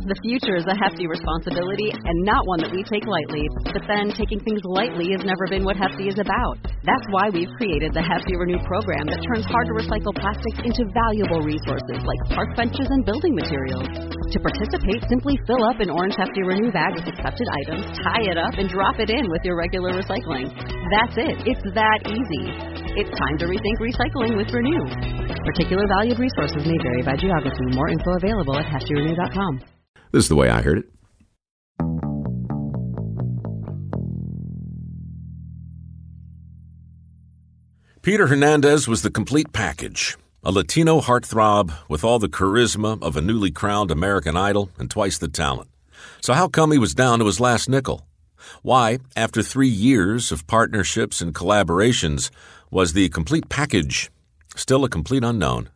The future is a hefty responsibility and not one that we take lightly. But then taking things lightly has never been what Hefty is about. That's why we've created the Hefty Renew program that turns hard-to-recycle plastics into valuable resources like park benches and building materials. To participate, simply fill up an orange Hefty Renew bag with accepted items, tie it up, and drop it in with your regular recycling. That's it. It's that easy. It's time to rethink recycling with Renew. Particular valued resources may vary by geography. More info available at heftyrenew.com. This is the way I heard it. Peter Hernandez was the complete package. A Latino heartthrob with all the charisma of a newly crowned American Idol and twice the talent. So how come he was down to his last nickel? Why, after 3 years of partnerships and collaborations, was the complete package still a complete unknown?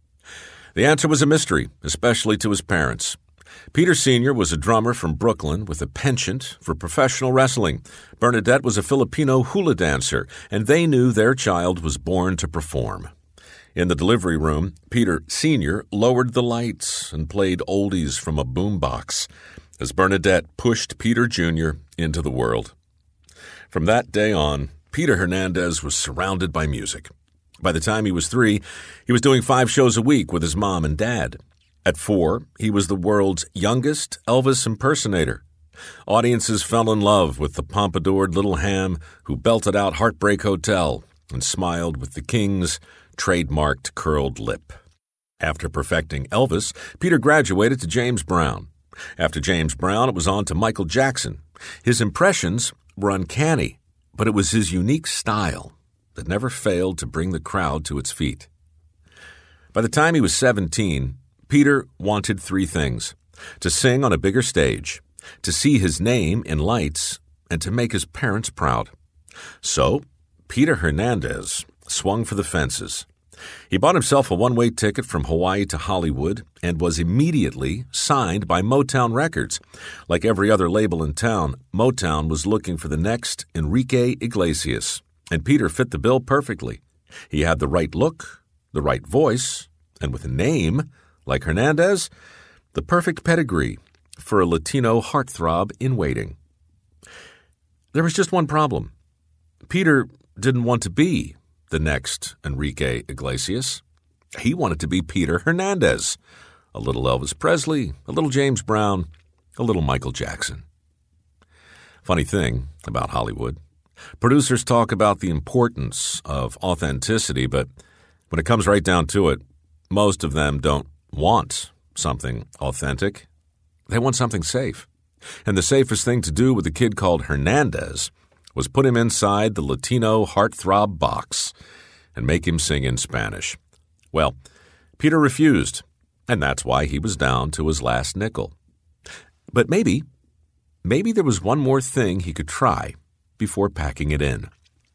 The answer was a mystery, especially to his parents. Peter Sr. was a drummer from Brooklyn with a penchant for professional wrestling. Bernadette was a Filipino hula dancer, and they knew their child was born to perform. In the delivery room, Peter Sr. lowered the lights and played oldies from a boombox as Bernadette pushed Peter Jr. into the world. From that day on, Peter Hernandez was surrounded by music. By the time he was 3, he was doing 5 shows a week with his mom and dad. At 4, he was the world's youngest Elvis impersonator. Audiences fell in love with the pompadoured little ham who belted out Heartbreak Hotel and smiled with the King's trademarked curled lip. After perfecting Elvis, Peter graduated to James Brown. After James Brown, it was on to Michael Jackson. His impressions were uncanny, but it was his unique style that never failed to bring the crowd to its feet. By the time he was 17, Peter wanted 3 things: to sing on a bigger stage, to see his name in lights, and to make his parents proud. So, Peter Hernandez swung for the fences. He bought himself a one-way ticket from Hawaii to Hollywood and was immediately signed by Motown Records. Like every other label in town, Motown was looking for the next Enrique Iglesias, and Peter fit the bill perfectly. He had the right look, the right voice, and with a name like Hernandez, the perfect pedigree for a Latino heartthrob in waiting. There was just one problem. Peter didn't want to be the next Enrique Iglesias. He wanted to be Peter Hernandez, a little Elvis Presley, a little James Brown, a little Michael Jackson. Funny thing about Hollywood, producers talk about the importance of authenticity, but when it comes right down to it, most of them don't want something authentic. They want something safe. And the safest thing to do with a kid called Hernandez was put him inside the Latino heartthrob box and make him sing in Spanish. Well, Peter refused, and that's why he was down to his last nickel. But maybe there was one more thing he could try before packing it in.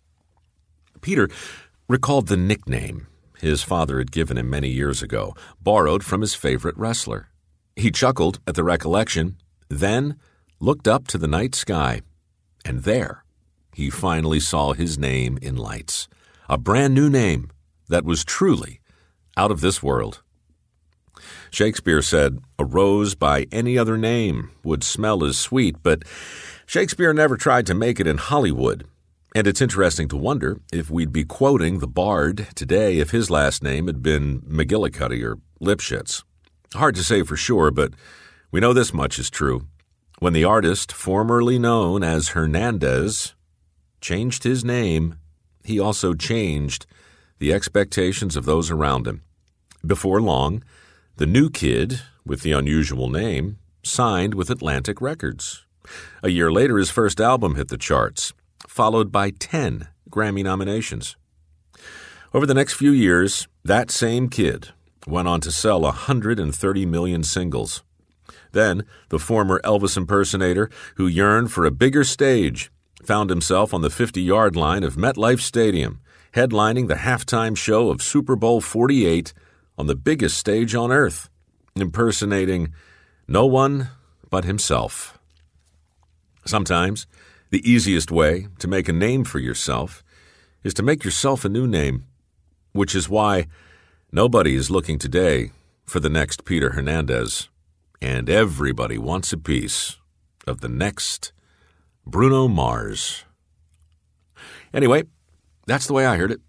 Peter recalled the nickname his father had given him many years ago, borrowed from his favorite wrestler. He chuckled at the recollection, then looked up to the night sky, and there he finally saw his name in lights, a brand new name that was truly out of this world. Shakespeare said, "A rose by any other name would smell as sweet," but Shakespeare never tried to make it in Hollywood. And it's interesting to wonder if we'd be quoting the Bard today if his last name had been McGillicuddy or Lipschitz. Hard to say for sure, but we know this much is true. When the artist, formerly known as Hernandez, changed his name, he also changed the expectations of those around him. Before long, the new kid with the unusual name signed with Atlantic Records. A year later, his first album hit the charts, followed by 10 Grammy nominations. Over the next few years, that same kid went on to sell 130 million singles. Then, the former Elvis impersonator, who yearned for a bigger stage, found himself on the 50-yard line of MetLife Stadium, headlining the halftime show of Super Bowl 48 on the biggest stage on earth, impersonating no one but himself. Sometimes, the easiest way to make a name for yourself is to make yourself a new name, which is why nobody is looking today for the next Peter Hernandez. and everybody wants a piece of the next Bruno Mars. Anyway, that's the way I heard it.